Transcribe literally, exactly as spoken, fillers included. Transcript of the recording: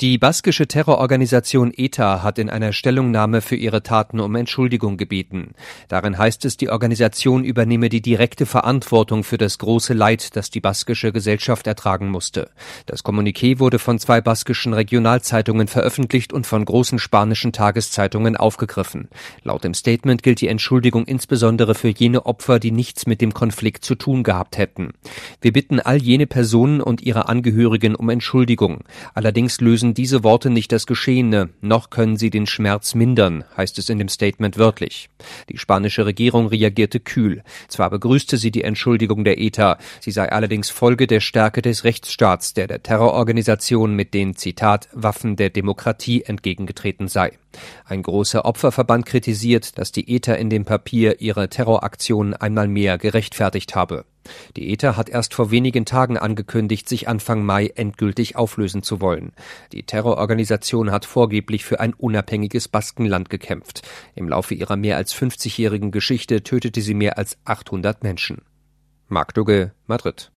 Die baskische Terrororganisation E T A hat in einer Stellungnahme für ihre Taten um Entschuldigung gebeten. Darin heißt es, die Organisation übernehme die direkte Verantwortung für das große Leid, das die baskische Gesellschaft ertragen musste. Das Kommuniqué wurde von zwei baskischen Regionalzeitungen veröffentlicht und von großen spanischen Tageszeitungen aufgegriffen. Laut dem Statement gilt die Entschuldigung insbesondere für jene Opfer, die nichts mit dem Konflikt zu tun gehabt hätten. Wir bitten all jene Personen und ihre Angehörigen um Entschuldigung. Allerdings lösen diese Worte nicht das Geschehene, noch können sie den Schmerz mindern, heißt es in dem Statement wörtlich. Die spanische Regierung reagierte kühl. Zwar begrüßte sie die Entschuldigung der E T A, sie sei allerdings Folge der Stärke des Rechtsstaats, der der Terrororganisation mit den, Zitat, Waffen der Demokratie entgegengetreten sei. Ein großer Opferverband kritisiert, dass die E T A in dem Papier ihre Terroraktionen einmal mehr gerechtfertigt habe. Die E T A hat erst vor wenigen Tagen angekündigt, sich Anfang Mai endgültig auflösen zu wollen. Die Terrororganisation hat vorgeblich für ein unabhängiges Baskenland gekämpft. Im Laufe ihrer mehr als fünfzigjährigen Geschichte tötete sie mehr als achthundert Menschen. Marc Dugge, Madrid.